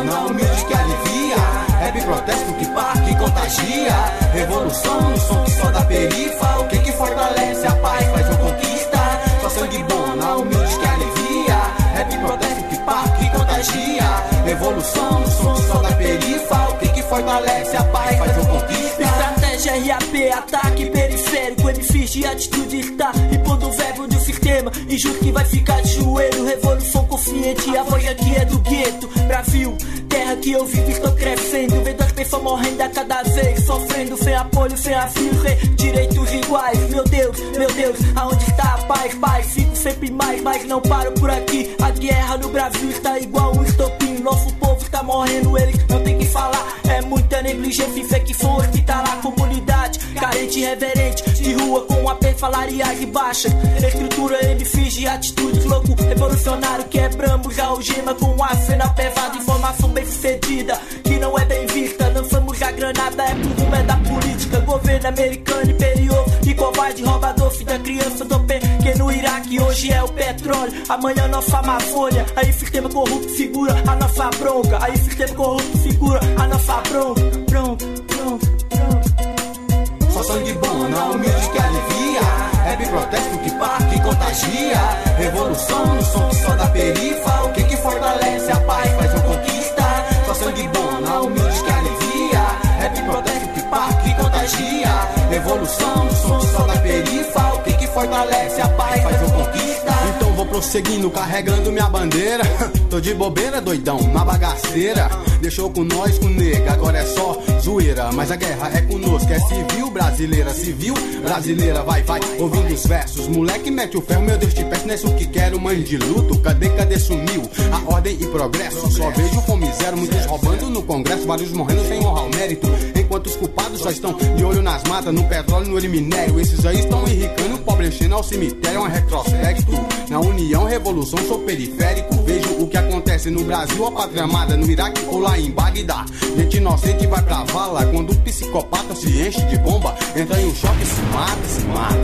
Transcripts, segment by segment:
bom, na humilde que alivia. Rap protesto que pá, que contagia. Revolução no som que só dá perifa. O que fortalece a paz, faz ou conquista. Só sangue bom, na humilde que alivia. Rap protesto que pá, que contagia. Revolução no som que só dá perifa. O que fortalece a paz, faz ou conquista. Estratégia RAP, ataque periférico. MFIs de atitude está impondo o verbo do sistema. Injusto que vai ficar de joelho. Revolução consciente, a voz aqui é do gueto. Brasil, terra que eu vivo, estou crescendo. Vendo as pessoas morrendo a cada vez. Sofrendo, sem apoio, sem afio, sem direitos iguais. Meu Deus, aonde está a paz? Paz, fico sempre mais, mas não paro por aqui. A guerra no Brasil está igual um estopim. Nosso povo está morrendo, eles não tem que falar. É muita negligência, fake force que tá lá. Comunidade carente, irreverente, de rua com AP, salariais baixas. Estrutura, MFIs de atitudes, louco, revolucionário. Quebramos a algema com a cena pesada. Informação bem sucedida, que não é bem vista. Lançamos a granada, é por rumo é da política. Governo americano imperial e covarde, roubador, filho da criança do pequeno Iraque. Hoje é o petróleo, amanhã nossa Amazônia. Aí sistema corrupto segura a nossa bronca. Aí sistema corrupto segura a nossa bronca. Só sangue bom, na humilde que alivia. Rap protesto que pá, que contagia. Revolução no som que só dá perifa. O que fortalece a paz, faz ou conquista. Só sangue bom, na humilde que alivia. Rap protesto que pá, que contagia. Revolução no som que só dá perifa. O que fortalece a paz, faz ou conquista. Então vou prosseguindo, carregando minha bandeira. Tô de bobeira, doidão, na bagaceira. Deixou com nós, com nega, agora é só zoeira. Mas a guerra é conosco, é civil brasileira, vai, ouvindo os versos. Moleque mete o ferro, meu Deus, te peço, não é isso que quero, mãe de luto. Cadê sumiu a ordem e progresso? Só vejo fome zero, muitos roubando no congresso. Vários morrendo sem honrar o mérito. Enquanto os culpados só estão de olho nas matas, no petróleo, no minério. Esses aí estão enricando, o pobre enchendo ao cemitério. É um retrospecto, na união, revolução, sou periférico. Vejo o que acontece no Brasil, a pátria amada, no Iraque ou lá em Bagdá. Gente inocente vai pra vala, quando o psicopata se enche de bomba, entra em um choque e se mata.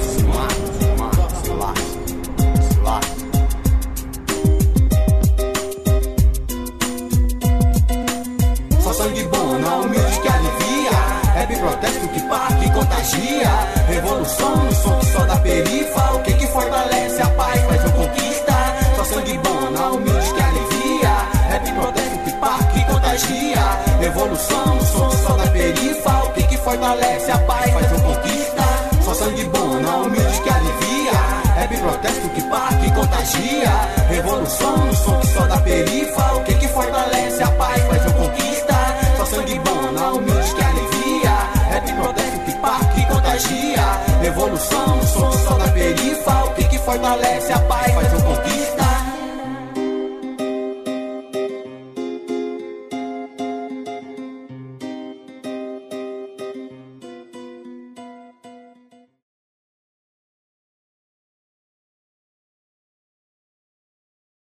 Só sangue bom, na humilde que alivia. Rap protesto que pá, que contagia. Revolução no som que só dá perifa. O que fortalece a paz, faz ou conquista. Só sangue bom, na humilde que alivia. Rap protesto que pá, que contagia. Revolução no som que só dá perifa. O que fortalece a paz, faz ou conquista. Só sangue bom, na humilde que alivia. Rap protesto que pá, que contagia. Revolução no som que só dá perifa. O que fortalece a paz, faz ou conquista. Só sangue bom, na humilde que alivia. Rap protesto que pá, que contagia. Revolução